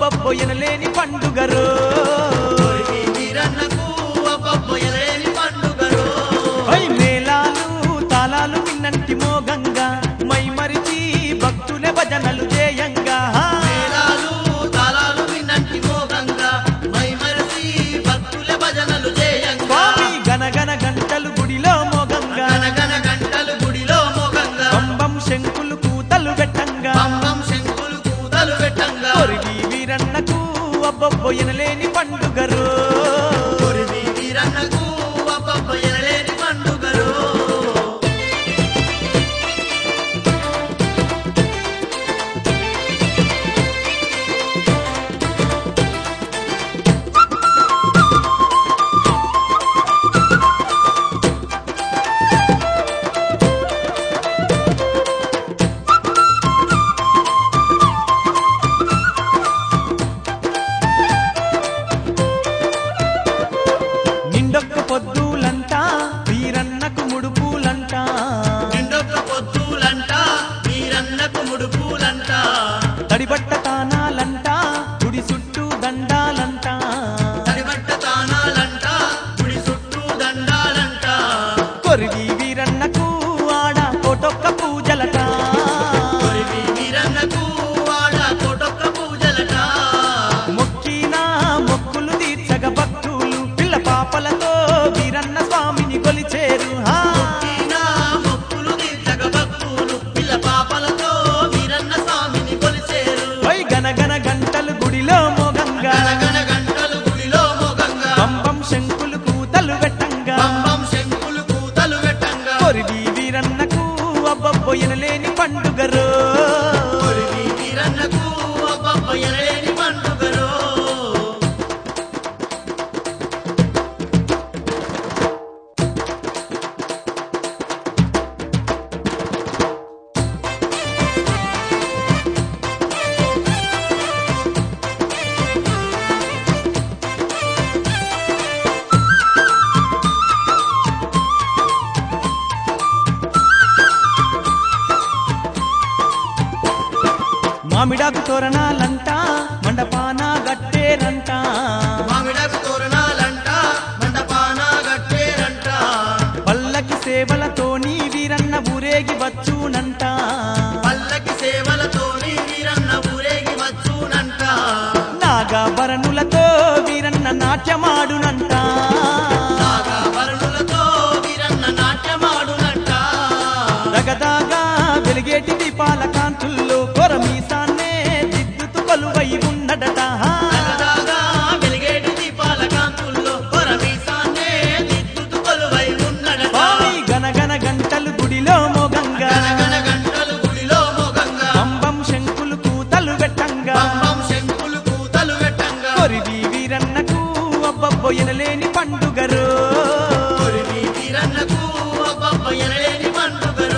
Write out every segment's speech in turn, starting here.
అబ్బబ్బో ఎనలేని పండుగరో వీరన్నకు అబ్బబ్బో ఎనలేని పండుగరో మేళాలు తాళాలు విన్నంటి మోగంగా మై మరిచి భక్తుల భజనలు చేయంగా మేళాలు తాళాలు విన్నంటి మోగంగా మై మరిచి భక్తుల భజనలు చేయంగా స్వామి గనగన గంటలు గుడిలో మోగంగా గనగన గంటలు గుడిలో మోగంగా పంబం శంకులు కూతలు పెట్టంగా పంబం శంకులు కూతలు పెట్టంగా వీరన్నకు అబ్బబ్బో ఎనలేని పండుగరో వీరన్నకు అబ్బబ్బో ఎనలేని పండుగరో నిండొక్క పొద్దులంట వీరన్నకు ముడుపులంట నిండొక్క పొద్దులంట వీరన్నకు ముడుపులంట తడిబట్ట తానాలంట గుడి చుట్టూ దండాలంట తడిబట్ట తానాలంట గుడి చుట్టూ దండాలంట కొరివి వీరన్నకు ఆడ కోటొక్క పూజలట వీరన్నకు వాడ కోటొక్క పూజలట మొక్కిన మొక్కులు తీర్చగ భక్తులు పిల్ల పాపలతో వీరన్న స్వామిని కొలిచేరు ఈనా మొక్కులు తీర్చగ భక్తులు పిల్ల పాపలతో వీరన్న స్వామిని కొలిచేరు గనగన గంటలు గుడిలో మోగంగా గనగన గంటలు గుడిలో మోగంగా పంబం శంకులు కూతలు పెట్టంగా పంబం శంకులు కూతలు పెట్టంగా కొరివి వీరన్నకు అబ్బబ్బో ఎనలేని పండుగరో వీరన్నకు అబ్బబ్బో ఎనలేని పండుగరో మామిడాకు తోరణాలంట మండపాన గట్టేరంట మామిడకు తోరణాలంట మండపాన గట్టేరంట పల్లకి సేవలతోని వీరన్న ఊరేగి వచ్చునంట పల్లకి సేవలతోని వీరన్న ఊరేగి వచ్చునంట నాగాభరణులతో వీరన్న నాట్యమాడునంట నాగాభరణులతో వీరన్న నాట్యమాడునంట దగదాగా వెలిగేటి దీపాల కాంతుల్లో కొరమీసాన్నే దిద్దుతూ కొలువై ఉన్నడట దగదగా వెలిగేటి దీపాల కాంతుల్లో కొరమీసాన్నే దిద్దుతూ కొలువై ఉన్నడట స్వామి గనగన గంటలు గుడిలో మోగంగా గనగన గంటలు గుడిలో మోగంగా పంబం శంకులు కూతలు పెట్టంగా పంబం శంకులు కూతలు పెట్టంగా కొరివి వీరన్నకు అబ్బబ్బో ఎనలేని పండుగరో వీరన్నకు అబ్బబ్బో ఎనలేని పండుగరో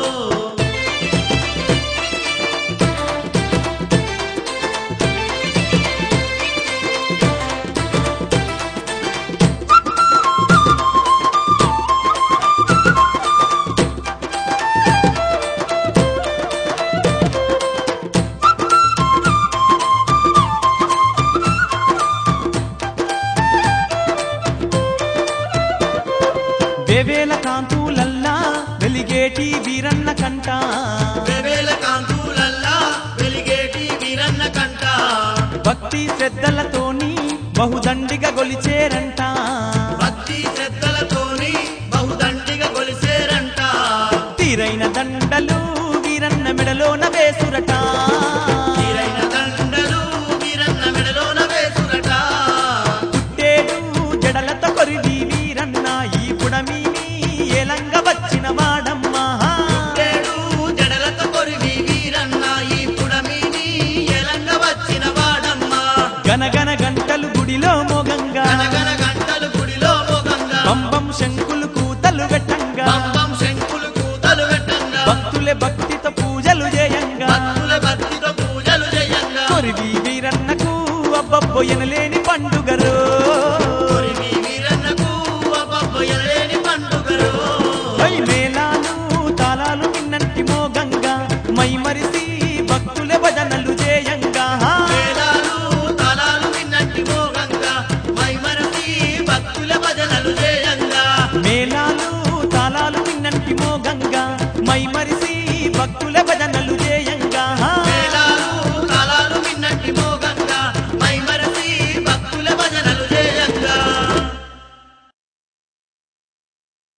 వేవేల కాంతులల్లా వెలిగేటి వీరన్న కంట వేవేల కాంతులల్లా వెలిగేటి వీరన్న కంట భక్తి శ్రద్ధలతోని బహుదండిగా గొలిచేరంట భక్తి శ్రద్ధలతోని బహుదండిగా కొలిసేరంట తీరైన దండలు వీరన్న మెడలోన వేసురట